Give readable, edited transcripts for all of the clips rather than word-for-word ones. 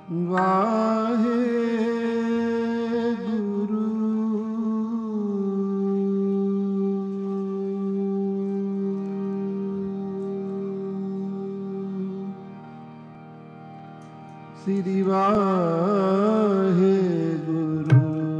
ਵਾਹਿਗੁਰੂ। ਸ੍ਰੀ ਵਾਹਿਗੁਰੂ।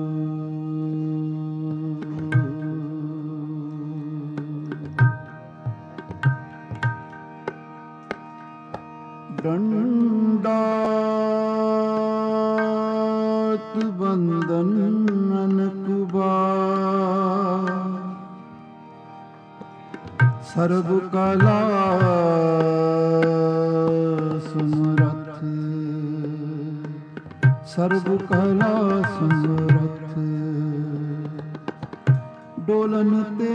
ਦੰਡਾਤ ਬੰਦਨ ਅਨਕੁਬਾਰ, ਸਰਬ ਕਲਾ ਸਮਰੱਥ, ਸਰਬ ਕਲਾ ਸਮਰੱਥ। ਡੋਲਨ ਤੇ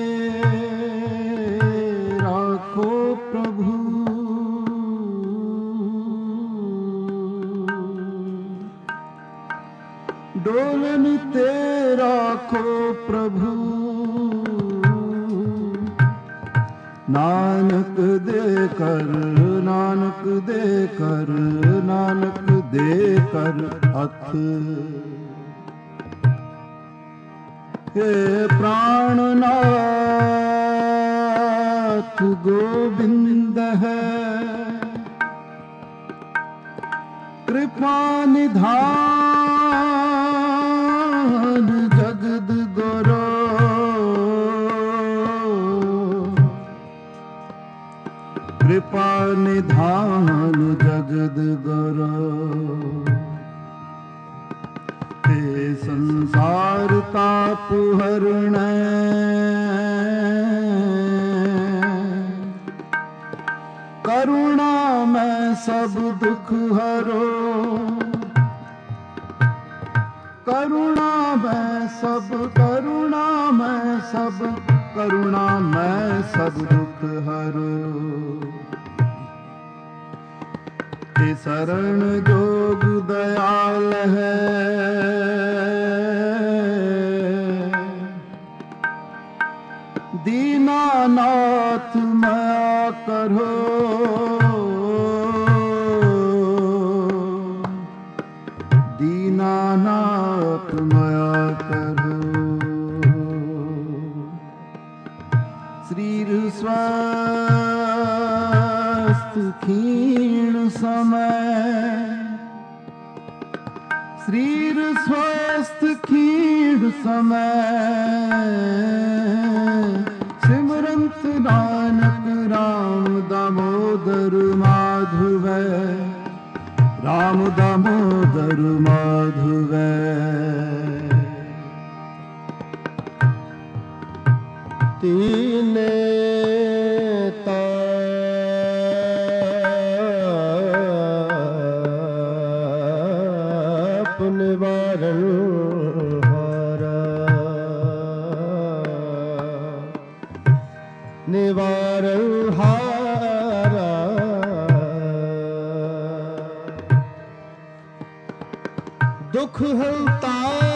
ਰਾਖੋ ਪ੍ਰਭੂ, ਡੋਲਨ ਤੇ ਰਾਖੋ ਪ੍ਰਭੂ। ਨਾਨਕ ਦੇ ਕਰ, ਨਾਨਕ ਦੇ ਕਰ, ਨਾਨਕ ਦੇ ਕਰ ਹੱਥ। ਹੇ ਪ੍ਰਾਣਨਾਥ ਗੋਬਿੰਦ ਹੈ, ਕਿਰਪਾ ਨਿਧਾਨ ਜਗਦ ਗੁਰੂ। ਕਿਰਪਾ ਨਿਧਾਨ ਜਗਦ ਗੁਰੂ। ਤੇ ਸੰਸਾਰ ਤਾਪ ਹਰਣੈ, ਕਰੁਣਾ ਮੈਂ ਸਭ ਦੁਖ ਹਰੋ। ਕਰੁਣਾ ਮੈਂ ਸਭ, ਕਰੁਣਾ ਮੈਂ ਸਭ, ਕਰੁਣਾ ਮੈਂ ਸਭ ਦੁਖ ਹਰੋ। ਤੇ ਸਰਣ ਜੋਗ ਦਇਆਲ ਹੈ, ਦੀਨਾਨਾਥ ਮਾਇਆ ਕਰੋ। ਦੀਨਾਨਾਥ ਮਾਇਆ ਕਰੋ। ਸਰੀਰ ਸਵਸਥ ਖੀਣ ਸਮੈ, ਸਰੀਰ ਸਵਸਥ ਖੀਣ ਸਮੈ। ਸਿਮਰੰਤ ਨਾਨਕ ਰਾਮ ਦਾਮੋਦਰ ਮਾਧਵੈ, ਰਾਮ ਦਾਮੋਦਰ ਮਾਧਵੈ। ਤੀਨੇ ਤਾਪ ਨਿਵਾਰਨ ਹਾਰਾ, ਨਿਵਾਰਨ ਹਾਰਾ। ਦੁਖ ਹੰਤਾ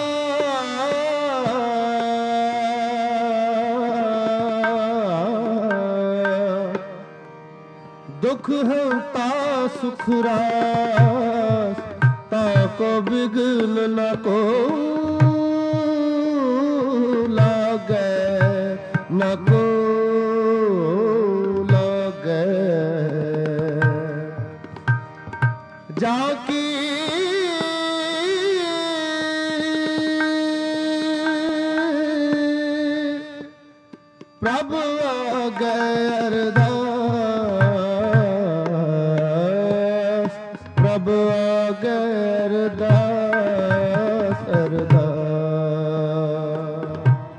ਦੁਖ ਹੰਤਾ ਸੁਖ ਰਾਸ, ਤਾਕੋ ਬਿਗਲ ਨ ਕੋ ਲਾਗੈ, ਨ ਕੋ ਲਾਗੈ। ਜਾ ਕੀ ਪ੍ਰਭ ਆਗੈ ਅਰਦਾਸ, ਪ੍ਰਭ ਆਗੈ ਅਰਦਾਸ, ਅਰਦਾਸ।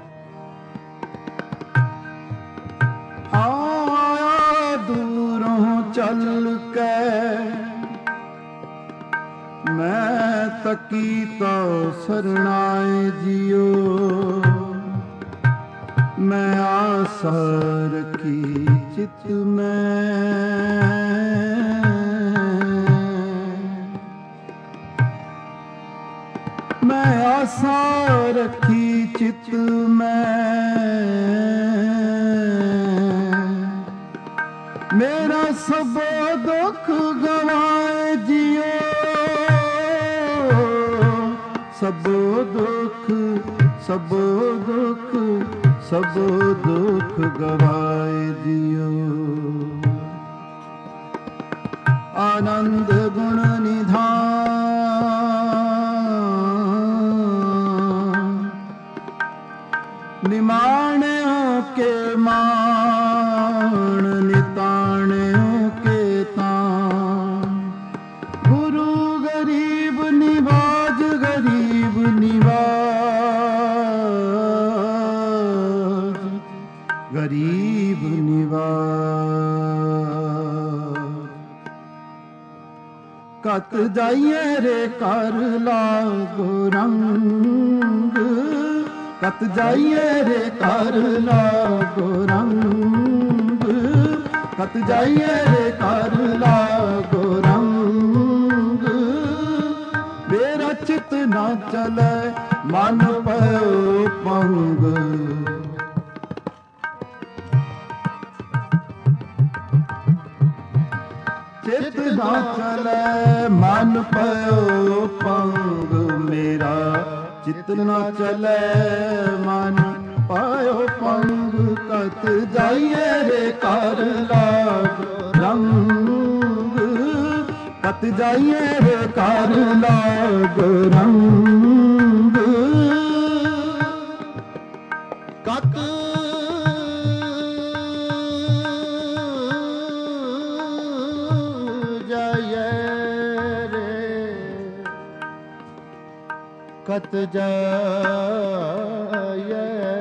ਆਇਆ ਦੂਰੋਂ ਚੱਲ ਕੇ, ਮੈਂ ਤਕੀ ਤੋ ਸਰਣਾਏ ਜਿਉ। ਮੈਂ ਆਸਾ ਰਖੀ ਚਿਤ ਮੈਂ, ਮੈਂ ਆਸਾ ਰਖੀ ਚਿਤ ਮੈਂ। ਮੇਰਾ ਸਭ ਦੁੱਖ ਗਵਾਏ ਜਿਉ, सबो दुख सबो दुख सबो दुख गवाए दियो। आनंद गुण निधान निमाण्यो के मान निताण्यो के तान। गुरु गरीब निवाज गरीब निवाज गरीब निवाज। कत जाइए रे कर लागो रंग कत जाइए रे कर लागो रंग कत जाइए रे कर लागो रंग। मेरा चित ना चले मन पयो पंग। चित ना चले मन पयो पंग। मेरा चित ना चले मन पायो पंग। कत जाइए रे कर लागो रंग कत जाइए रे कर लागो रंग। कत कत जाइए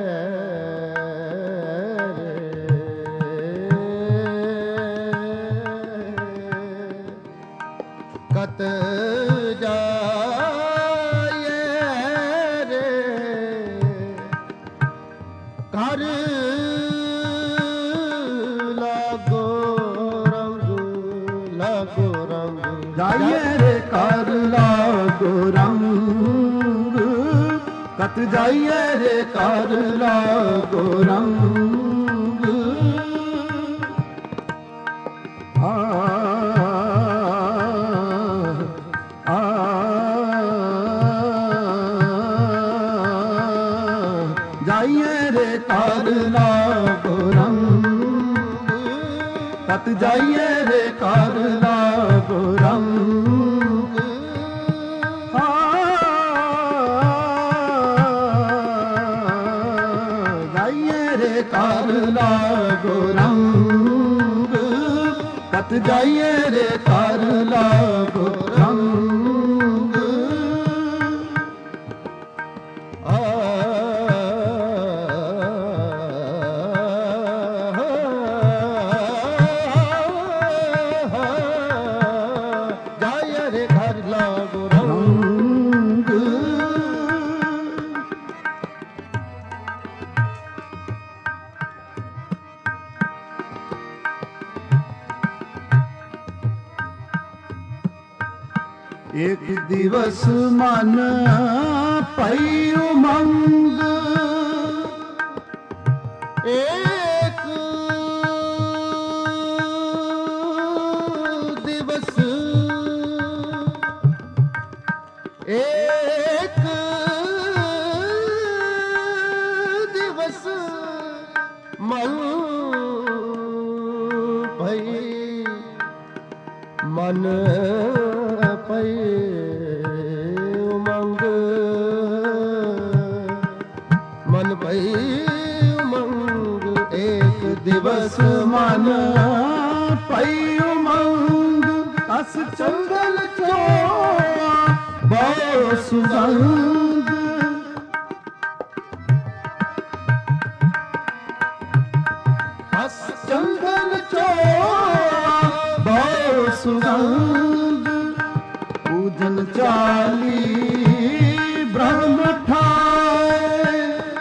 कत जाइए रे कर लागो रंग जाइए रे कर लागो रंग। कत जाइए रे कर लागो रंग। जाइए रे कर लागो रंग। कत जाइए रे कर लागो रंग। कर लागो रंग कत जाइए रे कर लागो रंग। जाइए रे कर लागो रंग। एक दिवस मन पई उमंग। एक दिवस एक दिवस मन पई मन पई उमंग। मन पई उमंग एक दिवस मन पई उमंग। अस चंदन चोआ बहु सुगंध। अस चंदन चोआ बहु सुगंध। पूजन चाली ब्रह्म ठाए।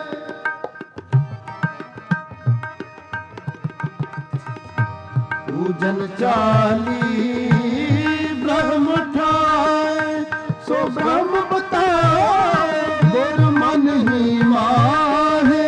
पूजन चाली ब्रह्म ठाए। सो ब्रह्म बताए गुर मन ही माहे।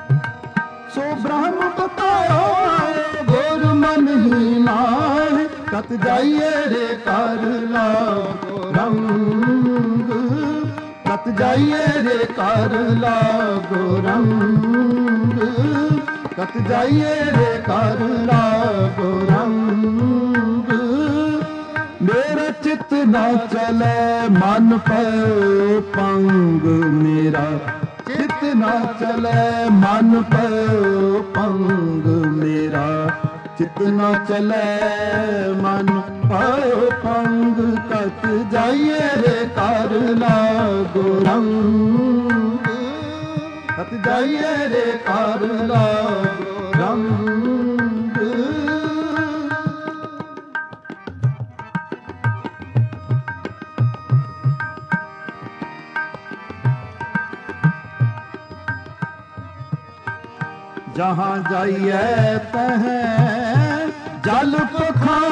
सो ब्रह्म बताए गुर मन ही माहे। कत जाइए रे कर लागो रंग, कत जाइए रे कर लागो रंग, कत जाइए रे कर लागो रंग। मेरा चित न चले मन पर पंग, मेरा चित न चले मन पर पंग, मेरा चित न चले मन पर पंग। कत जाइए रे कर लागो रंग, कत जाइए रे कर लागो रंग। जहाँ जाइए तहें जल पखान,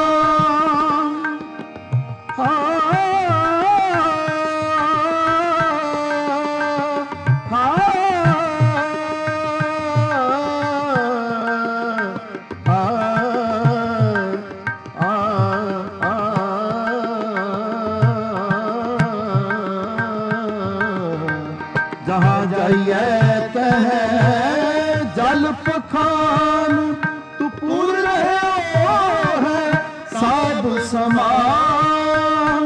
जहाँ जाइए तहें जल पखान। तू पूर रहे है सब समान,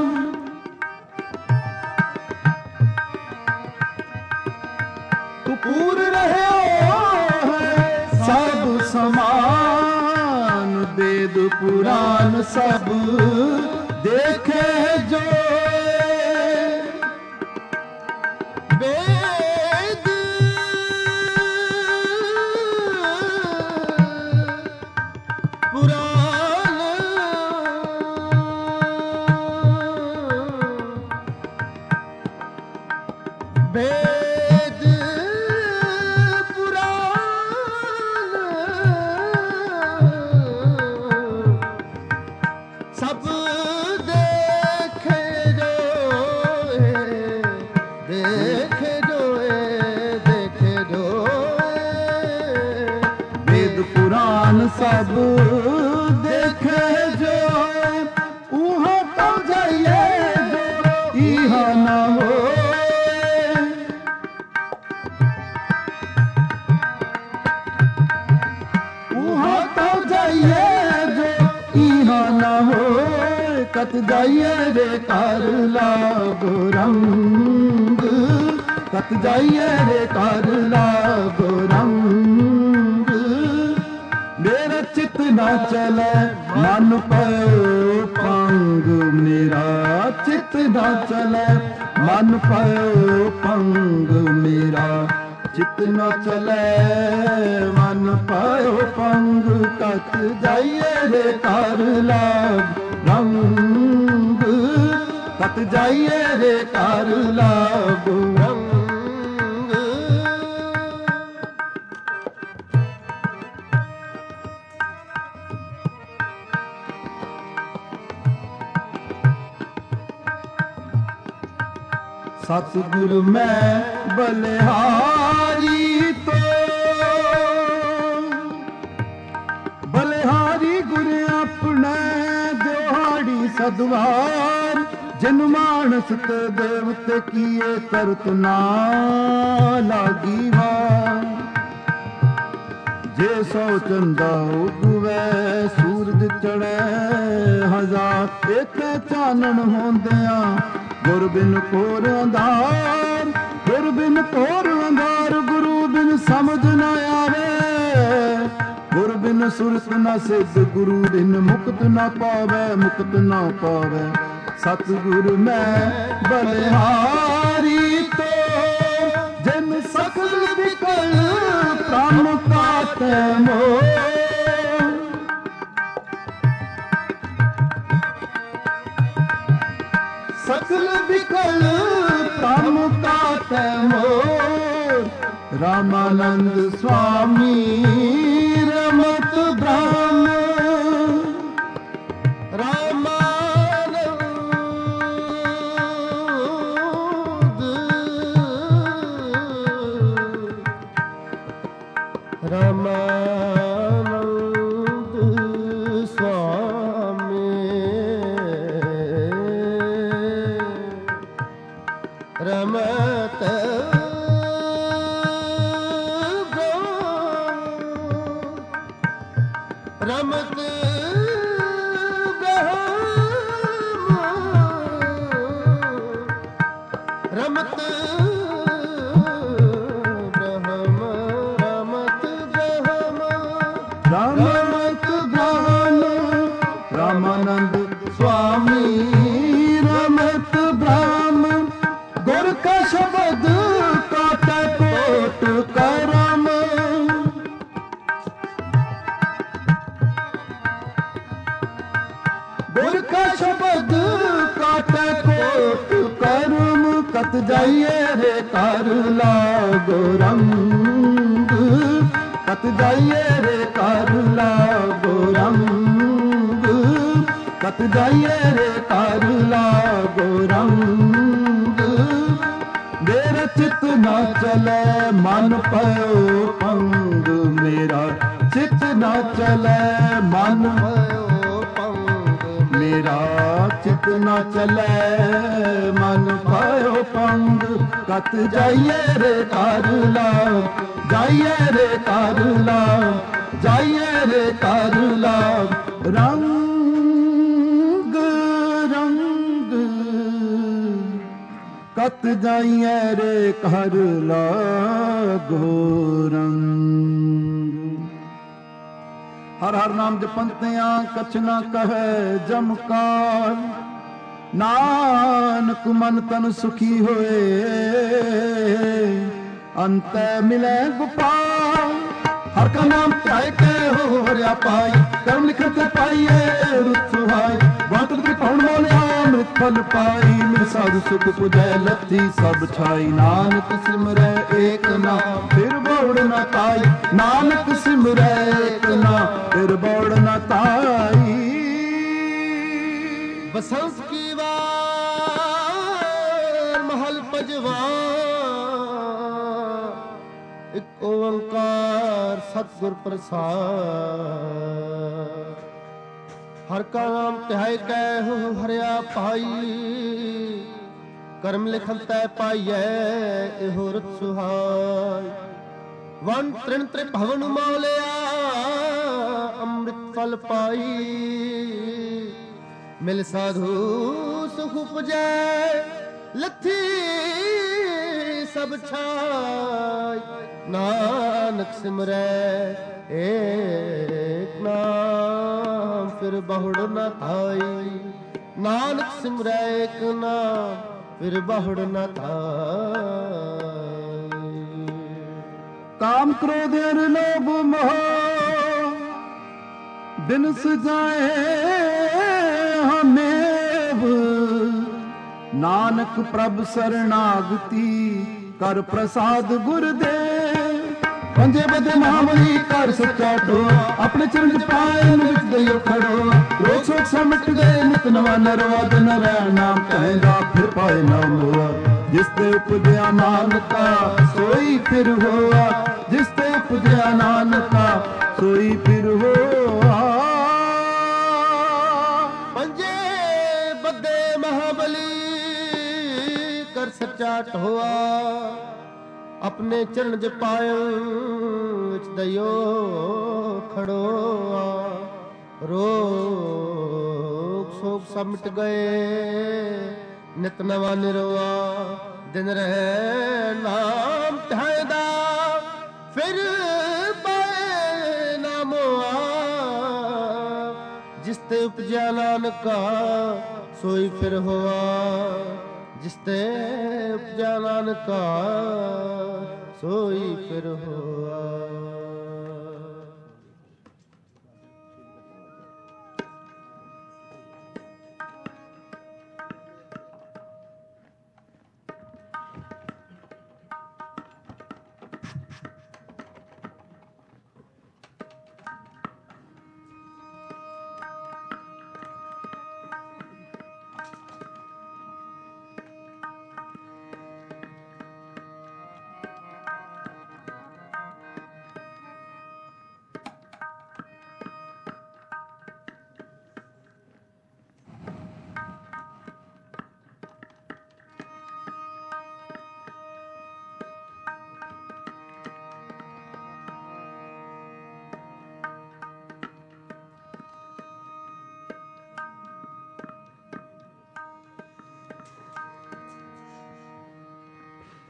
तू पूर रहे है सब समान। वेद पुराण सब देखे जो, वेद पुराण सब देखे जोए, देखे जोए, देखे जोए। वेद पुराण सब देखे जोए, उहाँ तो जाइए जो इहाँ न हो। कत जाइए रे कर लागो रंग, कत जाइए रे कर लागो रंग। मेरा चित न चले मन पर पंग, मेरा चित न चले मन पर पंग, मेरा चित न चले मन पर पंग। कत जाइए रे कर लागो रंग, कत जाइए रे कर लागो रंग। सतगुरु मैं बलिहारी तो, बलिहारी गुर अपने दिहाड़ी सदवार। जिन मानस ते देवते किए करत ना लागी वार। जे सौ चंदा उगवे सूरज चढ़े हजार, एक चानन होंदिया गुर बिन कोर अंधार। गुर बिन कोर अंधार, गुरु बिन समझ न आवे। गुर बिन सुरत न सिद्ध, गुरु बिन मुक्त न पावे, मुक्त न पावे। सतगुरु मैं बलिहारी तो, जिन सकल विकल प्राण काटे मोह। सकल विकल प्राण काटे मोह। रामानंद स्वामी रमत ब्रह्म, रामानंद रामानंद स्वामी। ਰਮਤ ਰਮਤ ਬ੍ਰਹਮ ਰਮਤ ਬ੍ਰਹਮ ਰਮਤ ਬ੍ਰਹਮ ਰਾਮਾਨੰਦ ਸੁਆਮੀ ਰਮਤ ਬ੍ਰਹਮ ਗੁਰ ਕਾ ਸ਼ਬਦ ਕਾਟੈ ਕੋਟ ਕਰਮ ਗੁਰ ਕਾ ਸ਼ਬਦ ਕਾਟੈ ਕੋਟ ਕਰਮ ਕਤ ਜਾਈਏ ਰੇ ਕਰ ਲਾਗੋ ਰੰਗ ਕਤ ਜਾਈਏ ਰੇ ਕਰ ਲਾਗੋ ਰੰਗ ਕਤ ਜਾਈਏ ਰੇ ਕਰ ਲਾਗੋ ਰੰਗ ਮੇਰਾ ਚਿਤ ਨਾ ਚਲੇ ਮਨ ਪਇਓ ਪੰਗ ਮੇਰਾ ਚਿਤ ਨਾ ਚਲੇ ਮਨ ਭਇਓ ਪੰਗ ਮੇਰਾ ਚਿਤ ਨਾ ਚਲੇ ਮਨ ਪਾਇਓ ਪੰਗ ਕਤ ਜਾਈਏ ਰੇ ਕਰ ਲਾ ਜਾਈਏ ਰੇ ਕਰ ਲਾ ਜਾਈਏ ਰੇ ਕਰ ਲਾ ਰੰਗ ਰੰਗ ਕਤ ਜਾਈਏ ਰੇ ਕਰ ਲਾ ਗੋਰੰਗ ਹਰ ਹਰ ਨਾਮ ਜਪੰਤਿਆਂ ਕਛ ਨਾ ਕਹੈ ਜਮਕਾਰ ਨਾਨਕ ਮਨ ਤਨ ਸੁਖੀ ਹੋਏ ਅੰਤੈ ਮਿਲੈ ਗੋਪਾਲ ਹਰ ਕਾ ਨਾਮ ਧਿਆਇ ਕੇ ਹੋ ਹਰਿਆ ਪਾਈ ਕਰਮ ਲਿਖਤ ਤੇ ਪਾਈਏ ਰੁਤ ਸੁਹਾਈ ਬਾਤ ਤੇ ਪਾਉਣ ਮੋਲਿਆ ਅੰਮ੍ਰਿਤ ਫਲ ਪਾਈ ਮਿਲ ਸਾਧੂ ਸੁਖ ਪੁਜੈ ਲੱਥੀ ਸਭ ਛਾਈ ਨਾਨਕ ਸਿਮਰੈ ਏਕ ਨਾਮ ਫਿਰ ਬੋੜ ਨਾ ਤਾਈ ਨਾਨਕ ਸਿਮਰੈ ਏਕ ਨਾਮ ਫਿਰ ਬੋੜ ਨਾ ਤਾਈ ਬਸੰਤ ਕੀ ਵਾਰ ਮਹਲ ਪਜਵਾ ਇੱਕ ਓੰਕਾਰ ਸਤਿਗੁਰ ਪ੍ਰਸਾਦ ਹਰ ਕਾ ਨਾਮ ਧਿਆਇ ਕੈ ਹੋ ਹਰਿਆ ਭਾਈ ਕਰਮ ਲਿਖਨ ਤੈ ਪਾਈਐ ਇਹੋ ਰਤ ਸੁਹਾਈ ਵਨ ਤ੍ਰਿਣ ਤ੍ਰਿਭਵਨ ਮੌਲਿਆ ਅੰਮ੍ਰਿਤ ਫਲ ਪਾਈ ਮਿਲ ਸਾਧੂ ਸੁਖ ਉਪਜੈ ਲੱਥੀ ਸਭ ਛਾਈ ਨਾਨਕ ਸਿਮਰੈ ਏਕ ਨਾਮ ਫਿਰ ਬਹੁੜ ਨਾ ਥਾਈ ਨਾਨਕ ਸਿਮਰੈ ਏਕ ਨਾਮ ਫਿਰ ਬਹੁੜ ਨਾ ਥਾਈ ਕਾਮ ਕ੍ਰੋਧ ਅਰ ਲੋਭ ਮੋਹ ਦਿਨ ਸਜਾਏ ਹਮੇਵ ਨਾਨਕ ਪ੍ਰਭ ਸਰਣਾਗਤੀ ਕਰ ਪ੍ਰਸਾਦ ਗੁਰ ਦੇ ਪੰਜੇ ਬਦੇ ਮਹਾਬਲੀ ਕਰ ਸੱਚਾ ਢੋ ਆਪਣੇ ਚਰਨ ਚ ਪਾਏ ਵਿੱਚ ਦਈਓ ਖੜੋ ਰੋਗ ਸੋਖ ਸਮਟ ਗਏ ਨਿਤ ਨਵਾ ਨਰਵਾ ਦਿਨ ਰਹਿ ਨਾਮ ਕਹਿੰਦਾ ਫਿਰ ਪਾਏ ਨਾ ਮੋਆ ਜਿਸ ਤੇ ਉਪਜਿਆ ਨਾਨਕਾ ਸੋਈ ਫਿਰ ਹੋਆ ਜਿਸ ਤੇ ਉਪਜਿਆ ਨਾਨਕਾ ਸੋਈ ਫਿਰ ਹੋਆ ਪੰਜੇ ਬੱਦੇ ਮਹਾਬਲੀ ਕਰ ਸੱਚਾ ਢੋਆ ਆਪਣੇ ਚਰਨ ਜ ਪਾਇ ਵਿੱਚ ਦਇਓ ਖੜੋਆ ਰੋਗ ਸੋਗ ਸਭ ਮਿਟ ਗਏ ਨਿਤ ਨਵਾ ਨਿਰਵਾ ਦਿਨ ਰਹਿ ਨਾਮ ਧਿਆਇਦਾ ਫਿਰ ਪਾਏ ਨਾਮੋਆ ਜਿਸ ਤੇ ਉਪਜਿਆ ਨਾਨਕਾ ਸੋਈ ਫਿਰ ਹੋਆ ਜਿਸ ਤੇ ਉਪਜਿਆ ਨਾਨਕਾ ਸੋਈ ਫਿਰ ਹੋਆ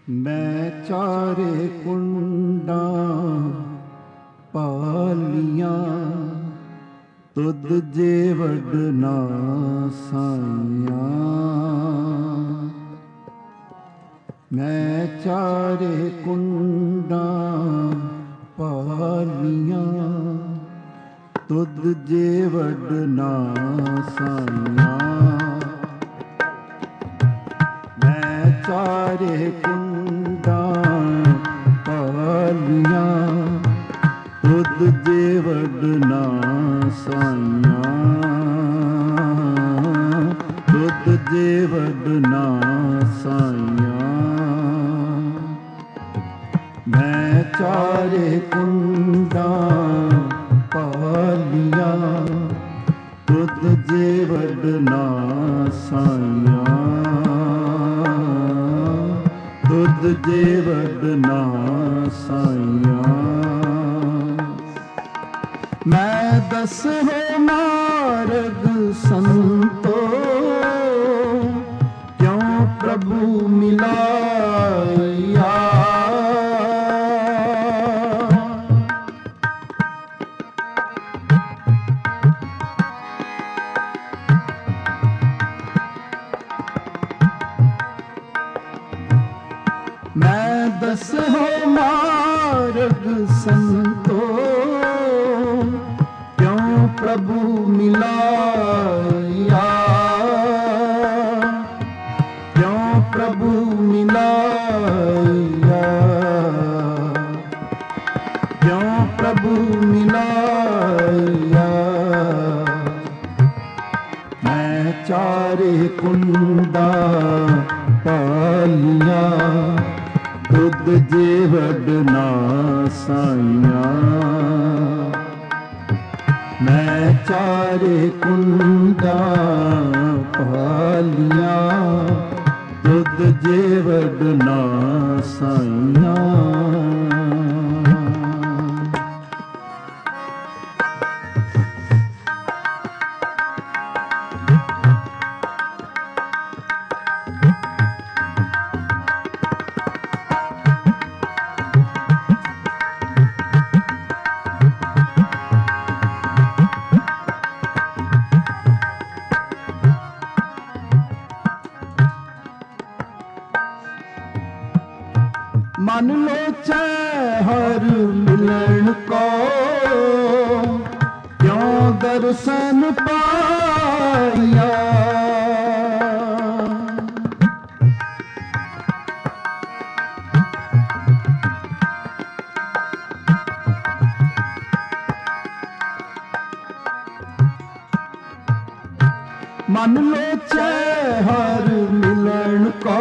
ਮੈਂ ਚਾਰੇ ਕੁੰਡਾਂ ਪਾਲੀਆਂ, ਤੁਧ ਜੇ ਵਡਨਾ ਸਾਈਆਂ। ਮੈਂ ਚਾਰੇ ਕੁੰਡਾਂ ਪਾਲੀਆਂ, ਤੁਧ ਜੇ ਵਡਨਾ ਸਾਈਆਂ। ਮੈਂ ਚਾਰੇ ਕੁੰਡਾਂ ਪਾਲੀਆਂ, ਤੁਧ ਜੇ ਵਡਨਾ ਸਾਈਆਂ। ਤੁਧ ਜੇ ਵਡਨਾ ਸਾਈਆਂ। ਮੈਂ ਚਾਰੇ ਕੁੰਡਾਂ ਪਾਲੀਆਂ, ਤੁਧ ਜੇ ਵਡਨਾ ਸਾਈਆਂ। ਤੁਧ ਜੇ ਵਡਨਾ ਸਾਈਆਂ। ਮੈਂ ਦਸਵੇਂ ਮਾਰਗ ਸੰਤੋ, ਕਿਉ ਪ੍ਰਭੂ ਮਿਲਾਇਆ। ਮੈਂ ਦਸਵੇਂ ਮਾਰਗ ਸੰਤੋ, ਕਿਉ ਪ੍ਰਭੂ ਮਿਲਾਇਆ। ਕਿਉ ਪ੍ਰਭੂ ਮਿਲਾਇਆ। ਕਿਉ ਪ੍ਰਭੂ ਮਿਲਾਇਆ। ਮੈਂ ਚਾਰੇ ਕੁੰਡਾਂ ਪਾਲੀਆਂ, ਤੁਧ ਜੇ ਵਡਨਾ ਸਾਈਆਂ। ਮੈਂ ਚਾਰੇ ਕੁੰਡਾਂ ਪਾਲੀਆਂ, ਤੁਧ ਜੇ ਵਡਨਾ ਸਾਈਆਂ। ਮਨ ਲੋਚੈ ਹਰ ਮਿਲਣ ਕੋ, ਕਿਉ ਦਰਸ਼ਨ ਪਾਇਆ। ਮਨ ਲੋਚੈ ਹਰ ਮਿਲਣ ਕੋ,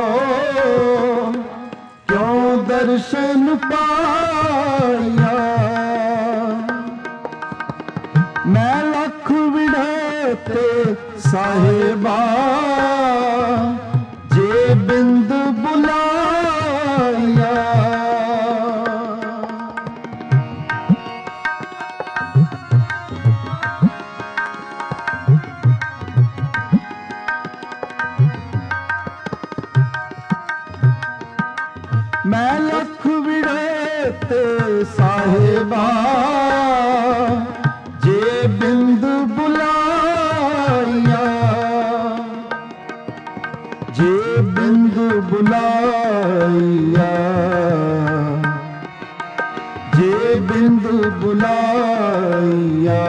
ਕਿਉ ਦਰਸ਼ਨ ਪਾਇਆ। ਮੈਂ ਲੱਖ ਵਿੜੇ ਤੇ ਸਾਹਿਬਾ, ਜੇ ਬਿੰਦ ਬੁਲਾਇਆ। ਮੈਂ ਲੱਖ ਵਿੜੇ ਤੇ ਸਾਹਿਬਾ, ਜੇ ਬਿੰਦ ਬੁਲਾਇਆ। ਜੇ ਬਿੰਦ ਬੁਲਾਇਆ। ਜੇ ਬਿੰਦ ਬੁਲਾਇਆ।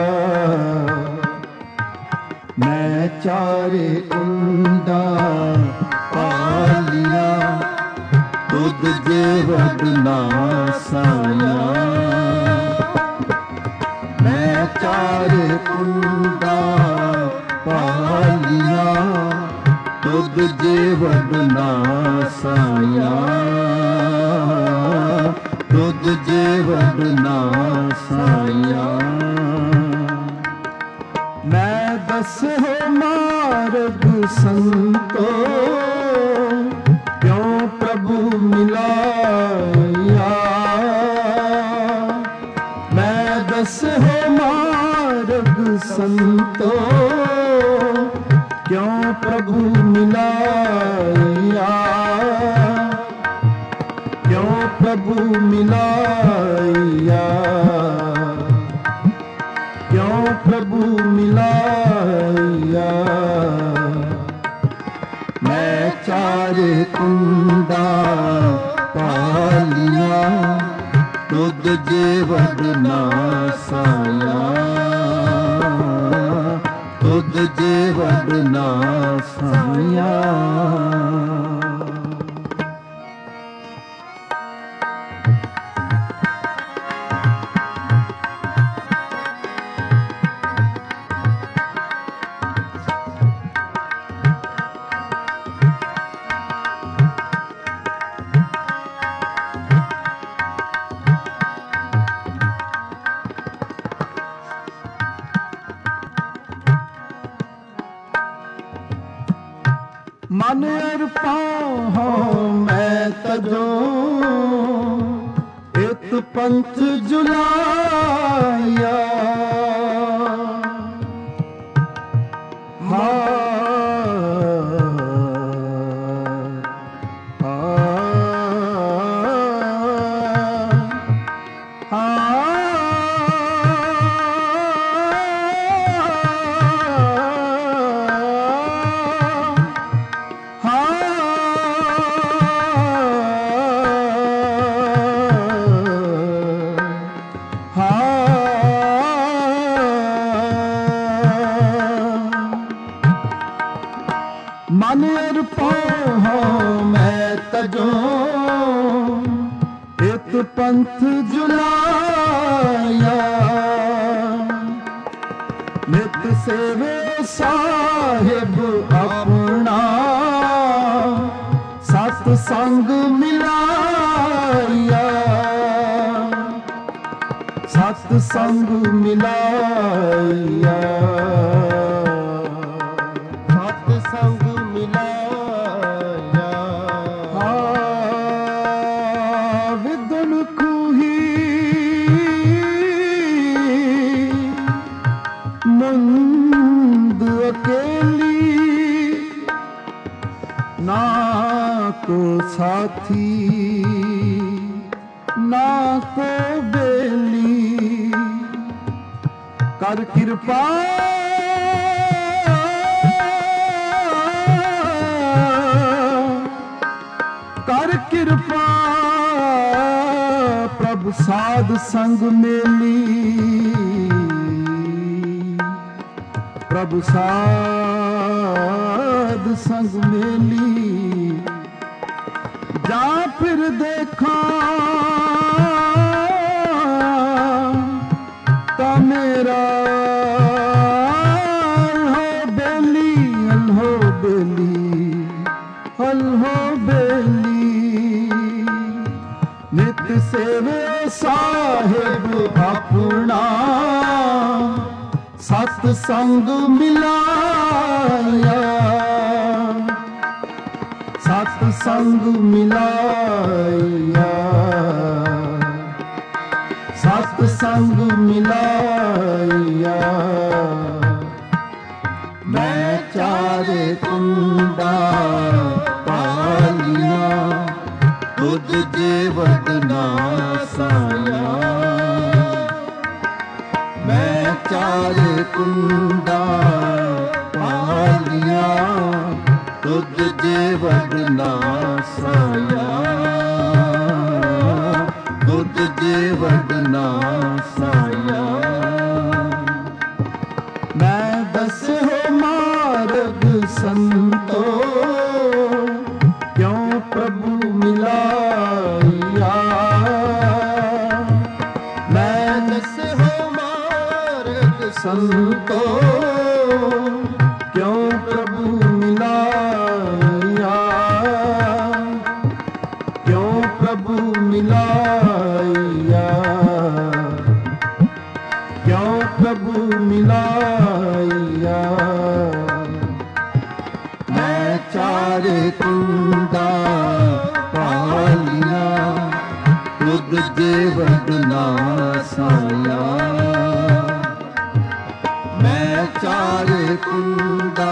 ਮੈਂ ਚਾਰੇ ਕੁੰਡਾਂ ਪਾਲੀਆਂ, ਤੁਧ ਜੇ ਵਡਨਾ ਸਾਈਆਂ। ਮੈਂ ਚਾਰੇ ਕੁੰਡਾਂ ਪਾਲੀਆਂ, ਤੁਧ ਜੇ ਵਡਨਾ ਸਾਈਆਂ। ਤੁਧ ਜੇ ਵਡਨਾ ਸਾਈਆਂ। ਮੈਂ ਦਸਵੇਂ ਮਾਰਗ ਸੰਤੋ, ਕਿਉ ਪ੍ਰਭੂ ਮਿਲਾਇਆ। ਮੈਂ ਦਸਵੇਂ ਮਾਰਗ ਸੰਤੋ, ਕਿਉ ਪ੍ਰਭੂ ਮਿਲਾਇਆ। प्रभु मिलाया, क्यों प्रभु मिलाया। मैं चार कुंडा पालिया, तुझ जेवड़ ना साया, तुझ जेवड़ ना साया। मन अर्पां मैं तजो, इत पंथ जुलाया। मन अर्पां मैं तजो, इत पंथ जुलाया। नित सेवे साहिब अपना, सत संग मिलाया, सत संग मिलाया, सत संग मिलाया। विदन खूही मुंद अकेली, ना को साथी ना को बेली। कर कृपा कर कृपा, प्रभु साध संग मेली, प्रभु साध संग मेली। जा फिर देखा ता मेरा हो बेली, हो बेली, हो बेली। नित सेवे साहिब अपना, सत संग मिलाया, सत संग मिलाया, सत संग मिलाया। मैं चार कुंडा पालिया, तुझ जेवड़ ना साया। मैं चार कुंडा पालिया, तुझ जेवड़ ना साया, तुझ जेवड़ ना साया। मैं दस हो मार्ग संतो, क्यों प्रभु मिलाया। मैं दस हो मार्ग संतो, क्यों प्रभु मिलाया, क्यों प्रभु मिलाया, क्यों प्रभु मिलाया। मैं चार कुंडा पालिया, तुझ जेवड़ ना साया। मैं चार कुंडा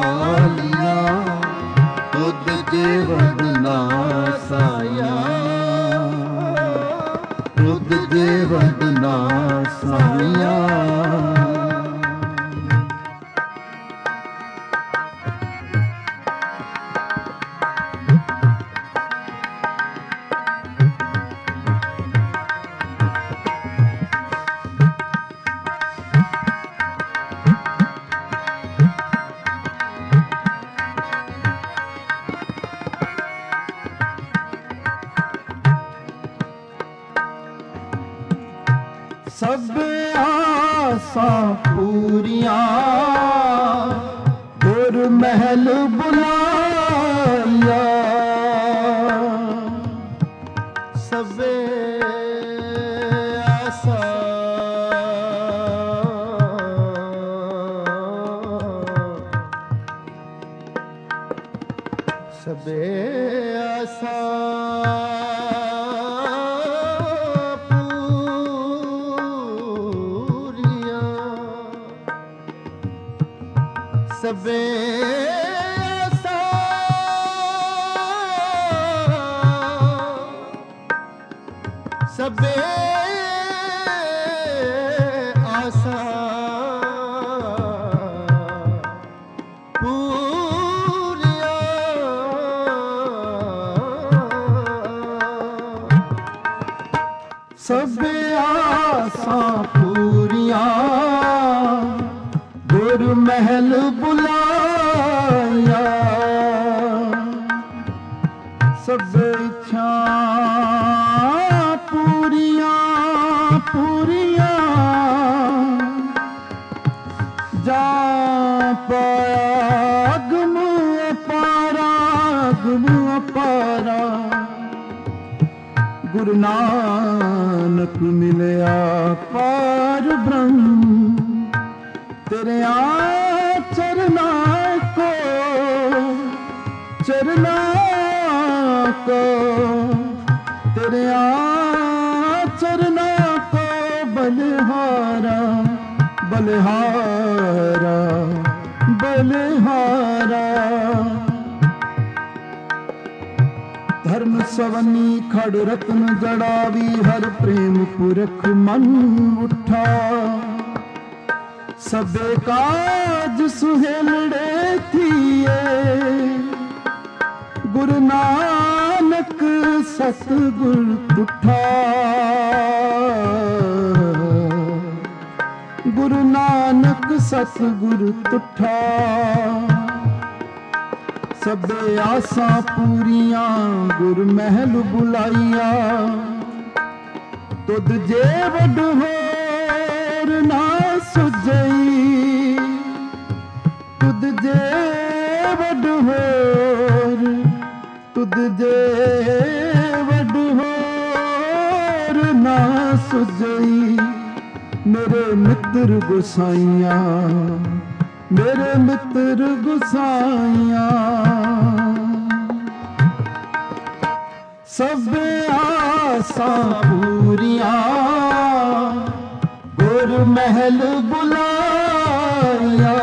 पालिया, तुझ जेवड़ ना साया। ਵਡਨਾ ਸਾਈਆਂ। ਸਭ ਆਸਾਂ ਪੂਰੀਆਂ ਗੁਰ ਮਹਿਲ ਬੁਲਾਇਆ। ਸਭੇ ਆਸਾਂ ਸਭੇ ਆਸਾਂ ਸਭੇ ਆਸਾਂ ਸਭੇ ਆਸਾਂ ਪੂਰੀਆਂ। ਸਭੇ ਆਸਾਂ ਪੂਰੀਆਂ ਗੁਰ ਮਹਿਲ ਬੁਲਾਇਆ। ਸਭ ਇੱਛਾ ਪੂਰੀਆਂ ਪੂਰੀਆਂ ਜਾ ਪਾਇਆ ਅਗਮ ਅਪਾਰਾ ਅਗਮ ਅਪਾਰਾ। ਗੁਰੂ ਨਾਨਕ ਮਿਲਿਆ ਪਾਰ ਬ੍ਰਹਮ ਤੇਰਿਆਂ ਚਰਨਾਂ ਕੋ ਤੇਰਿਆਂ ਚਰਨਾਂ ਕੋ ਬਲਿਹਾਰਾ ਬਲਿਹਾਰਾ ਬਲਿਹਾਰਾ। ਧਰਮ ਸਵਨੀ ਖੜ ਰਤਨ ਜੜਾਵੀ ਹਰ ਪ੍ਰੇਮ ਪੁਰਖ ਮਨ ਉਠਾ। ਸਭੇ ਕਾਜ ਸੁਹੇਲੜੇ ਥੀਏ ਗੁਰੂ ਨਾਨਕ ਸਤਿਗੁਰ ਤੁਠਾ। ਗੁਰੂ ਨਾਨਕ ਸਤਿਗੁਰ ਤੁਠਾ। ਸਭੇ ਆਸਾਂ ਪੂਰੀਆਂ ਗੁਰ ਮਹਿਲ ਬੁਲਾਈਆ। ਤੁਧ ਜੇ ਵੱਡ ਹੋਰ ਨਾ ਸੁਝਈ ਤੁਧ ਜੇ ਵੱਡ ਹੋਰ ਤੁਧ ਜੇ ਵੱਡ ਹੋਰ ਨਾ ਸੁਝਈ। ਮੇਰੇ ਮਿੱਤਰ ਗੁਸਾਈਆਂ ਮੇਰੇ ਮਿੱਤਰ ਗੁਸਾਈਆਂ। ਸਭ ਆਸਾਂ ਪੂਰੀਆਂ ਗੁਰ ਮਹਿਲ ਬੁਲਾਇਆ।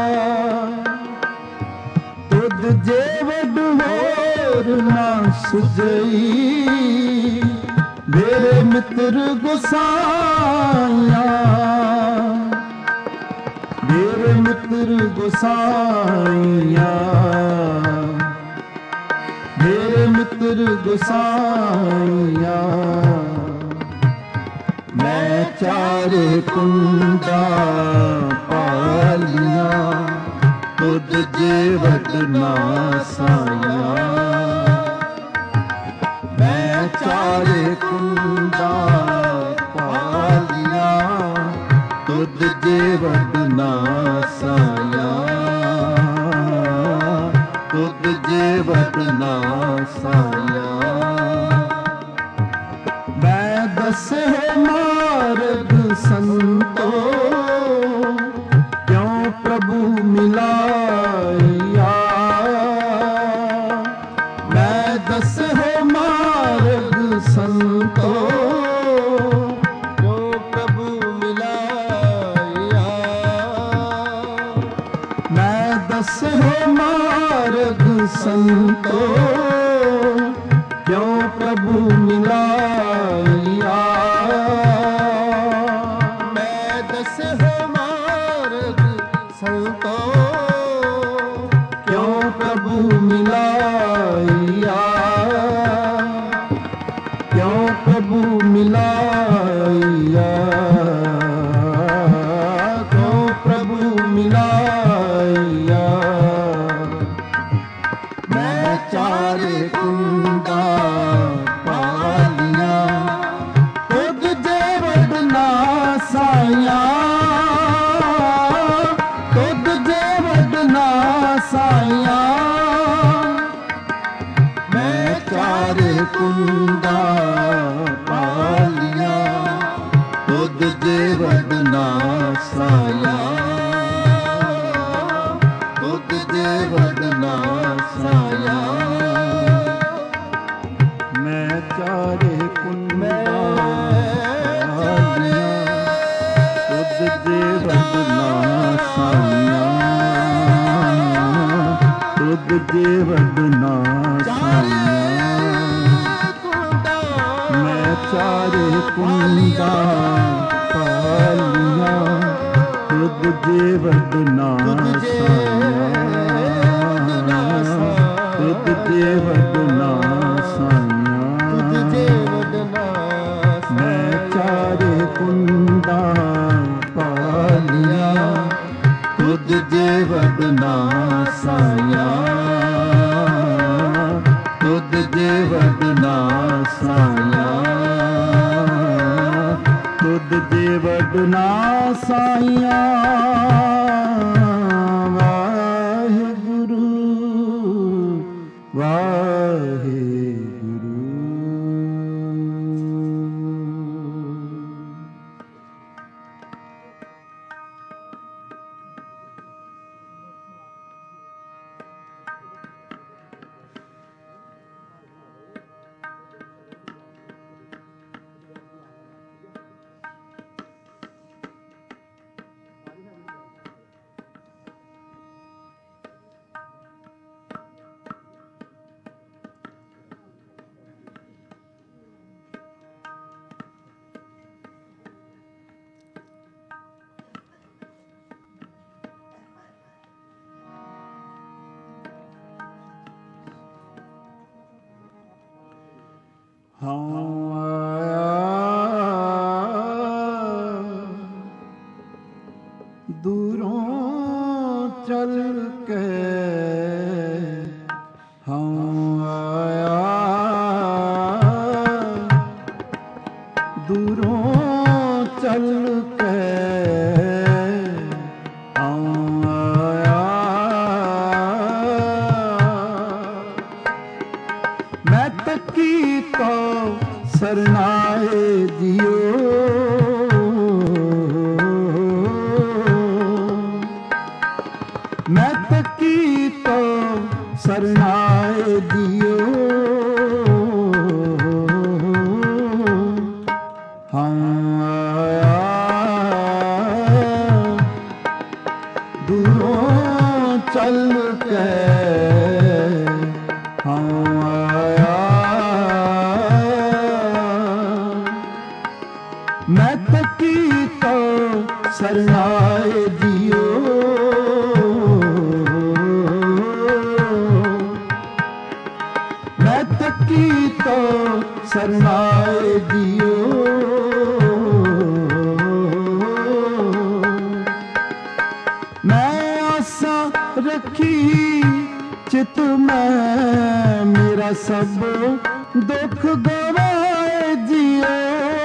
ਤੁਧ ਜੇ ਵੱਡ ਹੋਰ ਨਾ ਸੁਝਈ ਮੇਰੇ ਮਿੱਤਰ ਗੁਸਾਈਆਂ। ਮੇਰੇ ਮਿੱਤਰ ਗੁਸਾਈਆਂ ਮੇਰੇ ਮਿੱਤਰ ਗੁਸਾਈਆਂ। ਮੈਂ ਚਾਰੇ ਕੁੰਡਾ ਪਾਲੀਆਂ ਤੁਧ ਜੇ ਵੱਡ ਨਾ ਸਾਈਆਂ। ਮੈਂ ਚਾਰੇ ਕੁੰਡਾ ਪਾਲੀਆਂ ਤੁਧ ਜੇ ਵੱਡ ਨਾ ਸਾਈਆਂ। ਤੁਧ ਜੇ ਵੱਡ ਨਾ ਸਾਈਆਂ। ਮੈਂ ਦੱਸੇ ਮਾਰਗ ਸੰਤੋ ਕਿਉਂ ਪ੍ਰਭੂ ਮਿਲਾਇਆ। ਮੈਂ ਦੱਸੇ ਮਾਰਗ ਸੰਤੋ ਕਿਉਂ ਪ੍ਰਭੂ ਮਿਲਾਇਆ। ਮੈਂ ਦੱਸੇ ਮਾਰਗ ਸੰਤੋ ਕਿਉਂ ਪ੍ਰਭੂ ਮਿਲਾਇਆ। ਮਿਲਾਇਆ। ਮੈਂ ਚਾਰੇ ਕੁੰਡਾ ਪਾਲੀਆਂ, ਤੁਧ ਜੇ ਵਡਨਾ ਸਾਇਆ, ਤੁਧ ਜੇ ਵਡਨਾ ਸਾਇਆ। ਮੈਂ ਚਾਰੇ ਕੁੰਡਾ ਪਾਲੀਆਂ, ਤੁਧ ਜੇ ਵਡਨਾ ਸਾਇਆ, ਤੁਧ ਜੇ ਵਡਨਾ ਸਾਇਆ। ਮੈਂ ਚਾਰੇ ਕੁੰਡਾ ਪਾਲੀਆਂ, ਤੁਧ ਜੇ ਵਡਨਾ ਸਾਇਆ, ਤੁਧ ਜੇ ਵਡਨਾ ਸਾਇਆ। ਮੈਂ ਚਾਰੇ ਕੁੰਡਾ ਪਾਲੀਆਂ, ਤੁਧ ਜੇ ਵਡਨਾ ਸਾਇਆ, ਤੁਧ ਜੇ ਵਡਨਾ ਸਾਇਆ। ਮੈਂ ਚਾਰੇ ਕੁੰਡਾ ਪਾਲੀਆਂ, ਤੁਧ ਜੇ ਵਡਨਾ ਸਾਇਆ, ਤੁਧ ਜੇ ਵਡਨਾ ਸਾਇਆ, ਤੁਧ ਜੇ ਵਡਨਾ ਸਾਇਆ। ਵਾਹਿਗੁਰੂ ਵਾਹਿਗੁਰੂ। ਹਉ ਆਇਆ ਦੂਰੋਂ ਚੱਲ ਕੇ, ਹਉ ਆਇਆ ਦੂਰੋਂ ਚੱਲ ਕੇ, ਹਉ ਆਇਆ। ਮੈਂ ਤੱਕੀ ਤੋ ਸਰਨਾਏ ਦਿਓ, ਮੈਂ ਤੱਕੀ ਤੋ ਸਰਨਾਏ ਦਿਓ। ਹਉ ਆਇਆ ਦੂਰੋਂ ਚੱਲ ਕੇ, ਹਉ ਆਇਆ। ਮੈਂ ਤੱਕੀ ਤੋ ਸਰਨਾਏ ਦਿਓ, ਮੈਂ ਤੱਕੀ ਤੋ ਸਰਨਾਏ ਦਿਓ। ਮੈਂ ਆਸਾਂ ਰੱਖੀ ਚਿਤ ਮੈਂ, ਮੇਰਾ ਸਭ ਦੁੱਖ ਗਵਾਏ ਜਿਓ।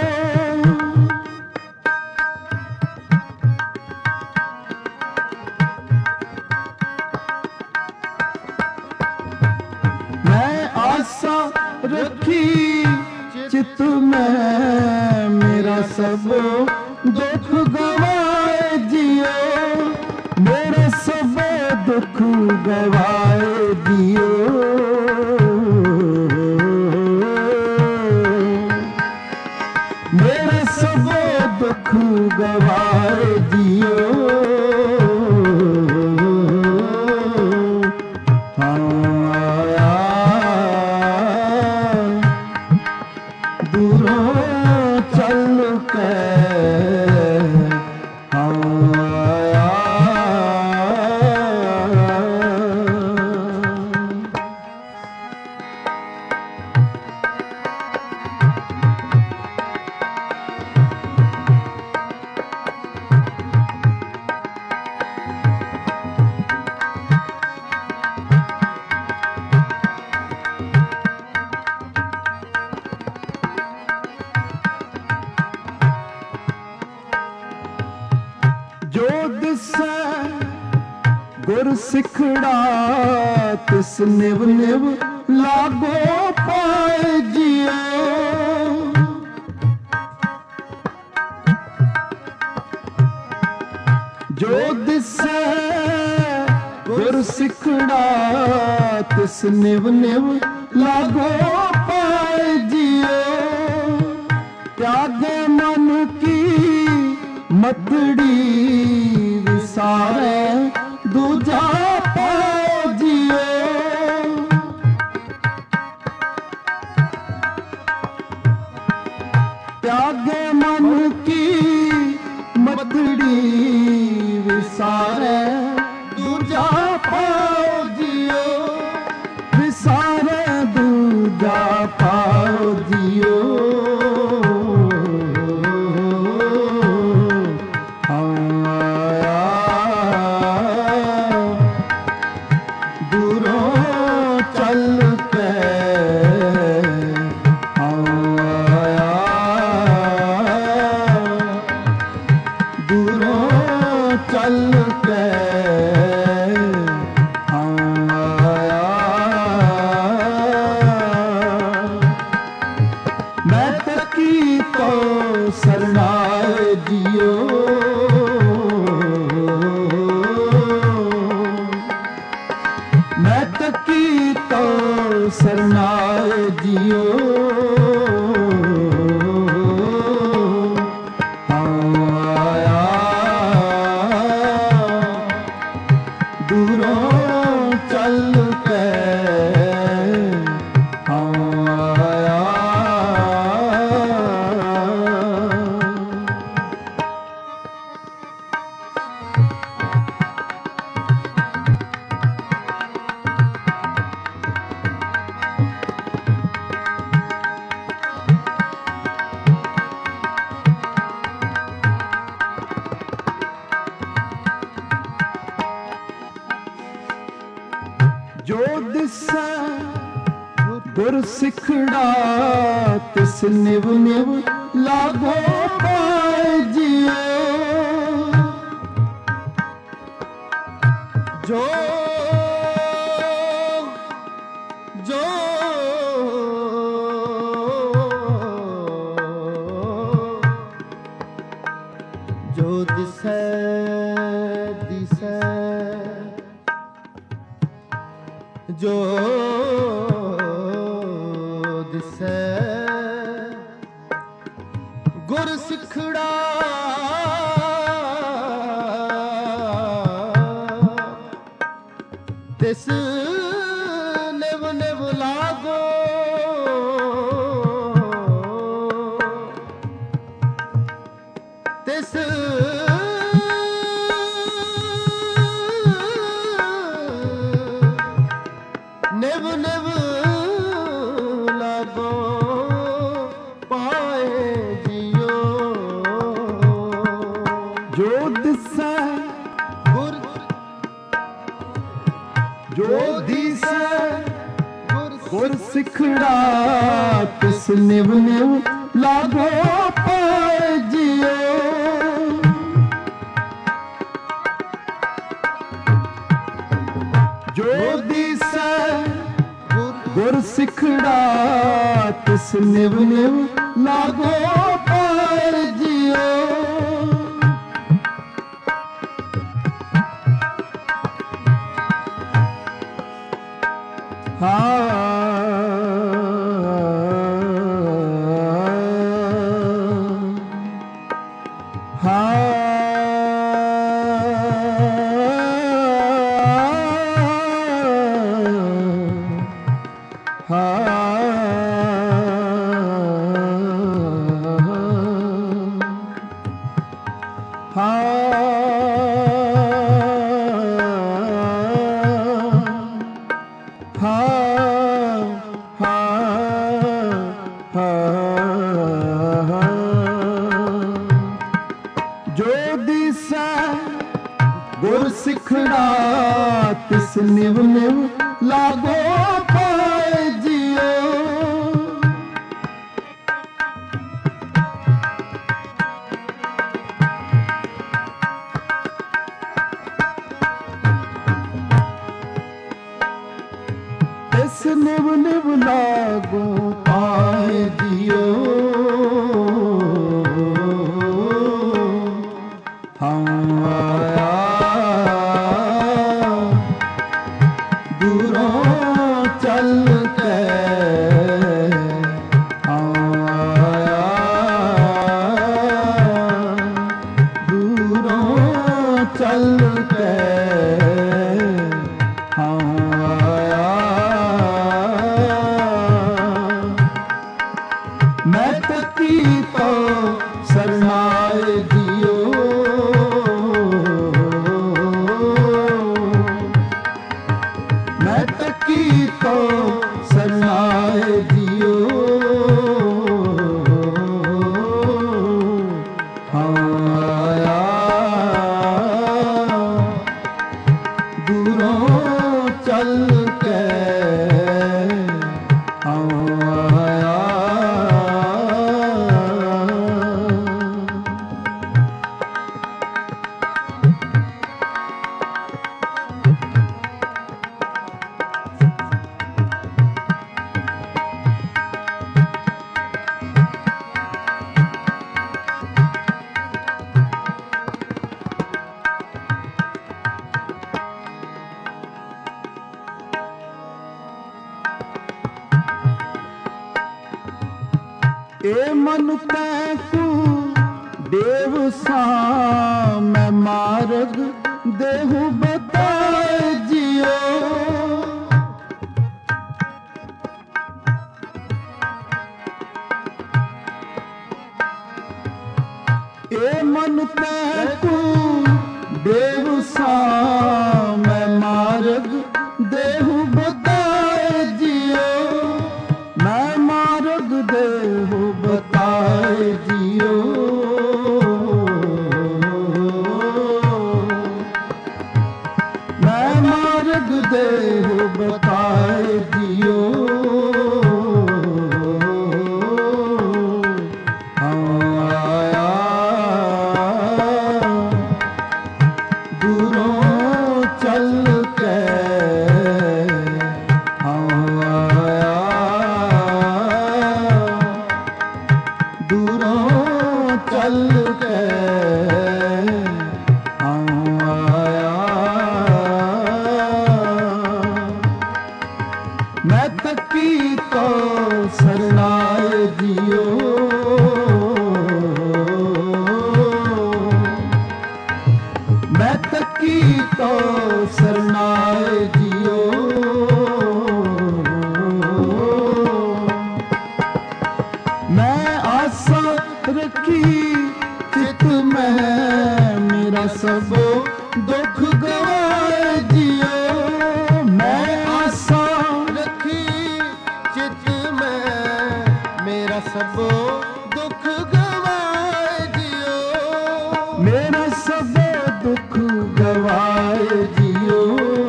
ਮੈਂ ਆਸਾਂ ਰੱਖੀ ਚਿਤ ਮੈਂ, ਮੇਰਾ ਸਭ ਦੁੱਖ ਗਵਾਏ ਜਿਓ। ਮੇਰਾ ਸਭ ਦੁੱਖ ਗਵਾਏ ਦਿਓ। ਮੇਰਾ ਸਭ ਦੁੱਖ ਗਵਾਏ ਦਿਓ। ਹਉ ਆਇਆ ਦੂਰੋਂ ਚੱਲ ਕੇ, ਹਉ ਆਇਆ। गुर सिखड़ा तिस निव निव लागो पाए जियो। जो दिसै गुर सिखड़ा तिस निव निव लागो पाए जियो। त्यागे मन की मतड़ी विसारे दूजा पाए जियो। त्यागे मन की मतड़ी विसारे दूजा पाओ जियो। विसारे दूजा पाओ जियो। सरनाए जियो। मैं तकी तो सरनाए जियो। आया दूरों चल के जो दिसै गुर सिखड़ा तिस निव निव लागो पाए जियो। जो जो जो दिसै दिसै जो दिसै गुर सिखड़ा तिस निव निव लागो। तिस निव निव लागो पाए जियो। जो दिसै गुर जो दिसै गुर सिखड़ा तिस निव निव लागो पाए जियो। जो दिसै गुर सिखड़ा तिस निव निव लागो पाए जियो। जो दिसै गुर सिखड़ा तिस निव निव लागो पाए जियो। ਨਿਵ ਨਿਵ ਲਾਗੂ ਪਾਏ ਜਿਉ ਹਮ ਆਇਆ ਦੂਰੋਂ ਚੱਲ ਕੇ ਚੱਲ ਕੇ ਹਮ ਆਇਆ ਮੈਂ ਤਕੀ ਤੋ ਸਰਨਾਏ ਜਿਉ ਮੈਂ ਤਕੀ ਤੋ ਸਰਨਾਏ ਜਿਉ ਹਮ ਆਇਆ ਦੂਰੋਂ ਚੱਲ ਕੇ ਹਮ ਆਇਆ ਏ ਮਨ ਤੈਕੂ ਦੇਵ ਸਾ ਮੈਂ ਮਾਰਗ ਦੇਹੂ ਬਤਾਏ ਜਿਉ ਏ ਮਨ ਤੈਕੂ ਦੇਵ ਸਾ ਮੈਂ ਮਾਰਗ ਦੇਹੂ ਬਤਾਏ ਜਿਉ ਮੈਂ ਮਾਰਗ ਦੇਹੂ ਬਤਾਏ ਜਿਉ ਮੈਂ ਮਾਰਗ ਦੇਹੂ ਬਤਾਏ ਜਿਉ ਹਮ ਆਇਆ ਦੂਰੋਂ ਚੱਲ ਕੇ ਹਮ ਆਇਆ ਦੂਰੋਂ ਚੱਲ ਕੇ ਹਮ ਆਇਆ ਮੈਂ ਤਕੀ ਤੋ ਸਰਨਾਏ ਜਿਉ ਮੈਂ ਤਕੀ ਤੋ ਸਰਨਾਏ ਜਿਉ ਮੈਂ ਆਸਾ ਰੱਖੀ ਚਿਤ ਮੈਂ ਮੇਰਾ ਸਭ ਦੁੱਖ ਗਵਾਏ ਜਿਉ ਮੈਂ ਆਸਾ ਰੱਖੀ ਚਿਤ ਮੈਂ ਮੇਰਾ ਸਭ ਦੁੱਖ ਗਵਾਏ ਜਿਉ ਮੇਰਾ ਸਭ ਦੁੱਖ ਗਵਾਏ ਜਿਉ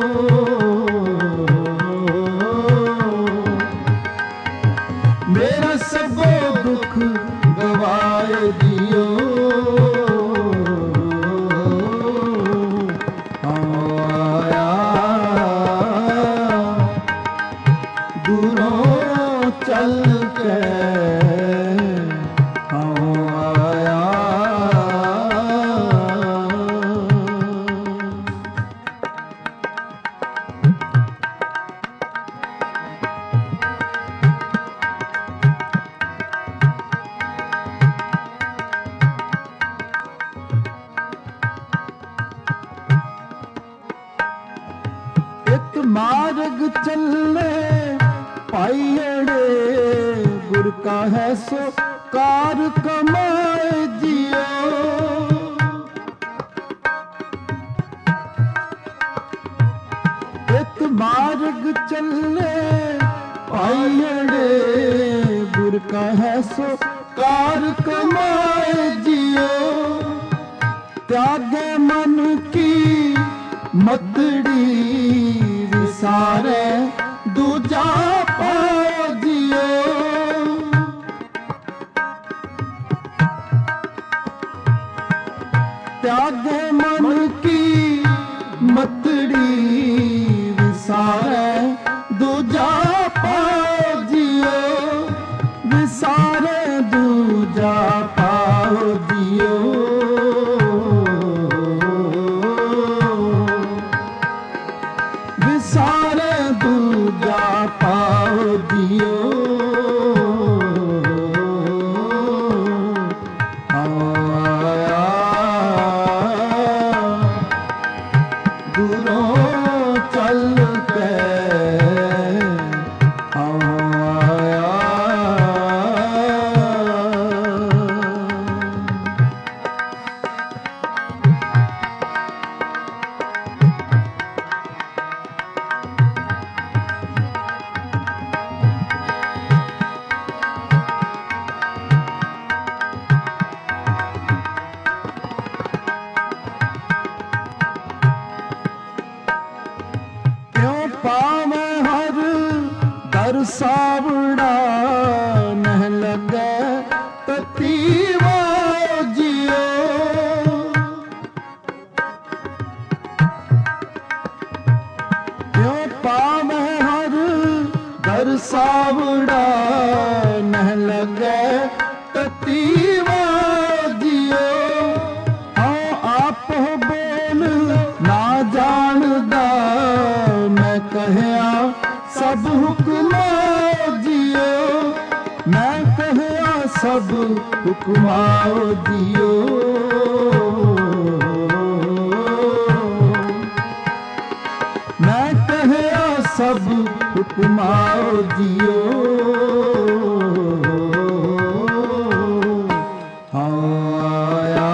ਮੇਰਾ ਸਭ ਦੁੱਖ ਗਵਾਏ ਜਿਉ ਹਮ ਆਇਆ ਦੂਰੋਂ ਚੱਲ ਕੇ ਹਮ ਆਇਆ ਇੱਕ ਮਾਰਗ ਚੱਲੇ ਪਾਈੜੇ ਗੁਰ ਕਾ ਹੈ ਸੋ ਕਾਰ ਕਮਾਏ ਜਿਉ ਇੱਕ ਮਾਰਗ ਚੱਲੇ ਪਾਈੜੇ ਗੁਰ ਕਾ ਹੈ ਸੋ ਕਾਰ ਕਮਾਏ ਜਿਉ त्यागे मन की मतड़ी विसारे दूजा पाए जियो। त्यागे मन की मतड़ी विसारे दूजा ਦੂਰੋਂ ਚੱਲ ਕੇ ਆਇਆ। ਪਾਵੇਂ ਹਰ ਦਰ ਸਾਵੜਾ ਨਹਿ ਲੱਗੇ ਤਤੀਵਾ ਜਿਓ। ਕਿਉ ਪਾਵੇਂ ਹਰ ਦਰ ਸਾਵੜਾ ਨਹਿ ਲੱਗੇ ਤਤੀਵਾ ਜਿਓ। ਹਾਂ ਆਪ ਬੋਲ ਨਾ ਜਾਣਦਾ ਮੈਂ ਕਹਿਆ ਸਭ ਹੁਕਮਾ ਜਿਓ। ਮੈਂ ਕਹਿਆ ਸਭ ਹੁਕਮਾ ਜਿਓ। ਮੈਂ ਕਹਿਆ ਸਭ ਹੁਕਮਾ ਜਿਓ। ਆਇਆ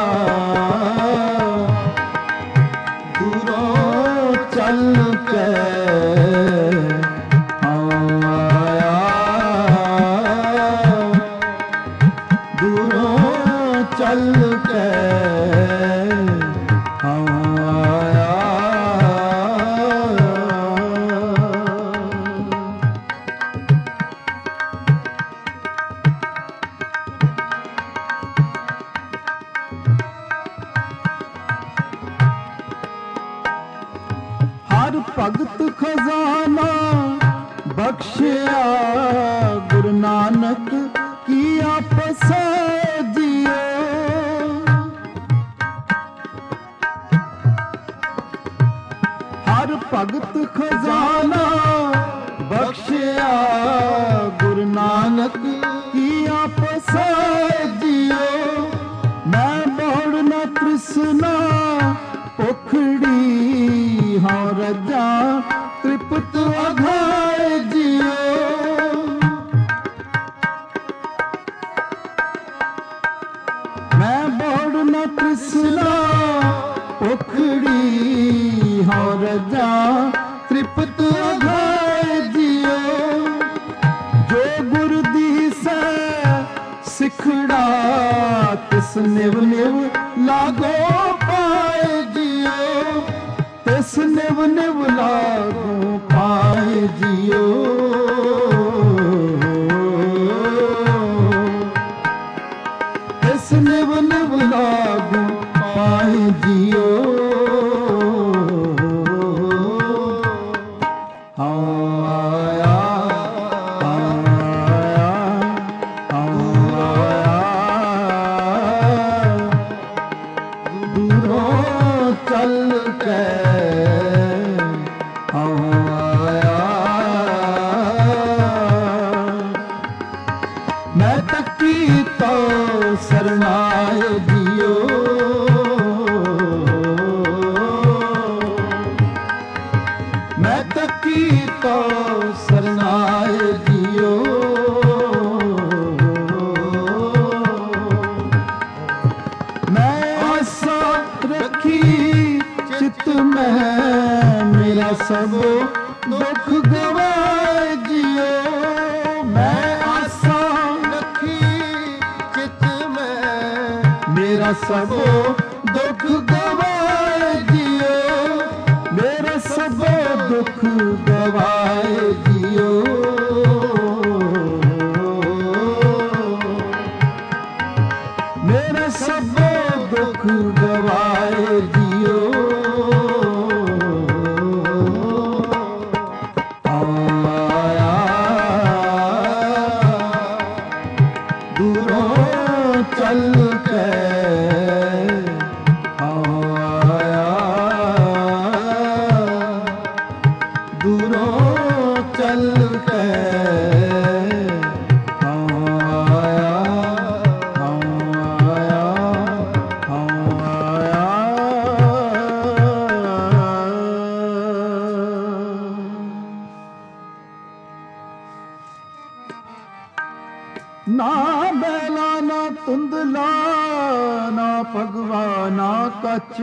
ਦੂਰੋਂ ਚੱਲ ਕੇ ਆਇਆ। ਦੂਰੋਂ ਚੱਲ ਕੇ ਆਇਆ। ਹਰ ਭਗਤ ਖਜ਼ਾਨਾ ਬਖਸ਼ਿਆ ਗੁਰੂ ਨਾਨਕ ਕੀ ਆਪਸ ਜਿਓ। ਹਰ ਭਗਤ ਖਜ਼ਾਨਾ ਬਖਸ਼ਿਆ ਗੁਰੂ ਨਾਨਕ ਕੀ ਆਪਸ ਜਿਓ। ਮੈਂ ਬੋੜ ਨਾ ਤ੍ਰਿਸ਼ਨਾ ਭੁਖੜੀ ਹਾਂ ਰਜਾ ਤ੍ਰਿਪਤ ਅਘਾਇ ਜਿਓ। ਮੈਂ ਬੋੜ ਨਾ ਤ੍ਰਿਸ਼ਨਾ ਭੁਖੜੀ ਹਾਂ ਰਜਾ ਤ੍ਰਿਪਤ ਅਘਾਇ ਜਿਓ। ਜੋ ਗੁਰ ਦੀਸੈ ਸਿਖੜਾ ਤਿਸ ਨਿਵ ਨਿਵ ਲਾਗੋ ਪਾਏ ਜਿਓ। ਤਿਸ ਨਿਵ ਨਿਵ ਲਾਗੋ ਪਾਏ ਜਿਓ। ਤਿਸ ਨਿਵ ਨਿਵ ਲਾਗੋ ਪਾਏ ਜਿਓ। ਆਇਆ ਦੂਰੋਂ ਚੱਲ ਕੇ ਆਇਆ। ਮੈਂ ਤੱਕੀ ਤੋ ਸਰਨਾਏ ਜਿਓ। ਮੈਂ ਤੱਕੀ ਤੋ ਸਰਨਾਏ ਜਿਓ। ਮੈਂ ਆਸਾ ਰੱਖੀ ਚਿਤ ਮੈਂ ਮੇਰਾ ਸਭ ਦੁੱਖ ਗਵਾਏ ਜਿਓ। ਮੈਂ ਆਸਾ ਰੱਖੀ ਚਿਤ ਮੈਂ ਮੇਰਾ ਸਭ ਦੁੱਖ ਗਵਾਏ ਜਿਓ। ਮੇਰੇ ਸਭ ਦੁੱਖ ਗਵਾਏ ਜਿਓ। ਮੇਰੇ ਸਭ ਦੁੱਖ ਗਵਾਏ ਜਿਓ। ਆਇਆ ਦੂਰੋਂ ਚੱਲ ਕੇ ਆਇਆ। ਭਗਵਾਨਾ ਕਛ,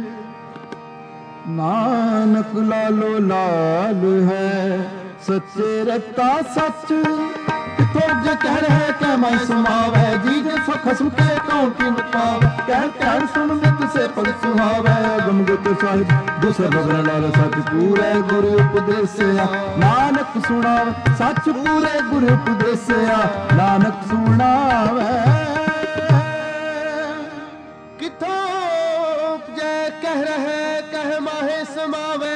ਨਾਨਕ ਲਾਲੋ ਲਾਲ ਹੈ ਸੱਚੇ ਰਤਾ ਸੱਚ। ਕਿਥੋਂ ਜੇ ਕਹਿ ਰਹੇ ਕਹਿ ਮੈਂ ਸੁਣਾਵੇ, ਜੀ ਜੇ ਸੋ ਖਸਮ ਕੇ ਕਉ ਕੀ ਪਾਵੇ। ਕਹਿ ਧਿਆਨ ਸੁਣ ਨਿਤ ਸੇ ਪਗ ਸੁਹਾਵੇ, ਗਮ ਗੁਤ ਸਾਹਿਬ ਦੂਸਰ ਬਗਨ ਲਾਲ ਸੱਚ ਪੂਰੇ ਗੁਰੂ ਉਪਦੇਸਿਆ। ਨਾਨਕ ਸੁਣਾਵੇ ਸੱਚ ਪੂਰੇ ਗੁਰੂ ਉਪਦੇਸਿਆ, ਨਾਨਕ ਸੁਣਾਵੇ। ਕਿਥੋਂ ਉਪਜੈ ਕਹਿ ਰਹੇ ਕਹਿ ਮਾਹੇ ਸਮਾਵੇ,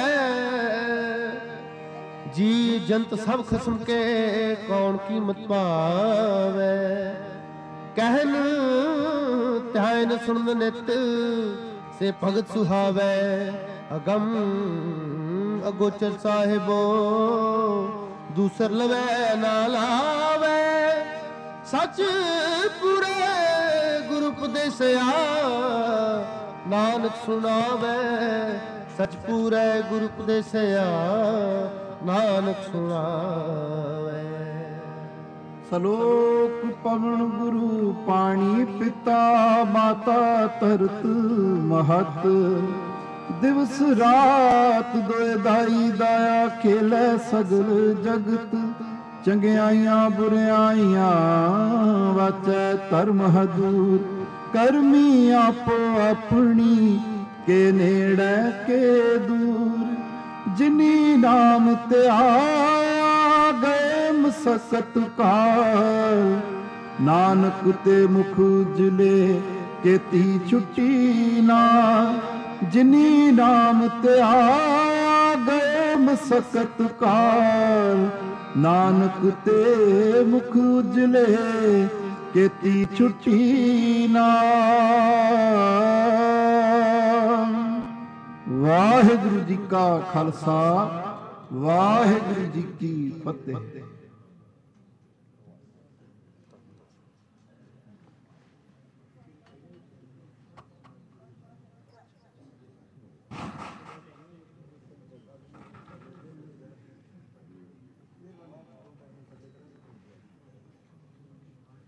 ਜੀ ਜੰਤ ਸਭ ਖਸਮ ਕੇ ਕੌਣ ਕੀਮਤ ਪਾਵੇ। ਕਹਿਨ ਧਿਆਨ ਸੁਣਨ ਨਿਤ ਸੇ ਭਗਤ ਸੁਹਾਵੇ, ਅਗਮ ਅਗੋਚਰ ਸਾਹਿਬੋ ਦੂਸਰ ਲਵੈ ਨਾ ਲਾਵੇ। ਸੱਚ ਪੂਰੇ ਗੁਰੂ ਉਪਦੇਸਿਆ, ਨਾਨਕ ਸੁਣਾਵੇ। ਸੱਚ ਪੂਰੇ ਗੁਰੂ ਉਪਦੇਸਿਆ, ਨਾਨਕ ਸੁਣਾਵੇ। ਸਲੋਕ ਪਵਨ ਗੁਰੂ ਪਾਣੀ ਪਿਤਾ ਮਾਤਾ ਧਰਤ ਮਹਤ। ਦਿਵਸ ਰਾਤ ਦੋਇ ਦਾਈ ਦਾਇਆ ਖੇਲੇ ਸਗਲ ਜਗਤ। ਚੰਗਿਆਈਆਂ ਬੁਰਿਆਈਆਂ ਵਾਚੈ ਧਰਮ ਹਦੂਰ। ਕਰਮੀ ਆਪੋ ਆਪਣੀ ਕੇ ਨੇੜੇ ਕੇ ਦੂਰ। ਜਿਨੀ ਨਾਮ ਧਿਆਇਆ ਗਏ ਮਸਕਤ ਕਾਲ। ਨਾਨਕ ਤੇ ਮੁਖ ਉਜਲੇ ਕੀਤੀ ਛੁੱਟੀ ਨਾ। ਜਿਨੀ ਨਾਮ ਧਿਆਇਆ ਗਏ ਮਸਕਤ ਕਾਲ। ਨਾਨਕ ਤੇ ਮੁਖ ਉਜਲੇ ਕੀਤੀ ਛੁੱਟੀ ਨਾ। ਵਾਹਿਗੁਰੂ ਜੀ ਕਾ ਖਾਲਸਾ, ਵਾਹਿਗੁਰੂ ਜੀ ਕੀ ਫਤਿਹ।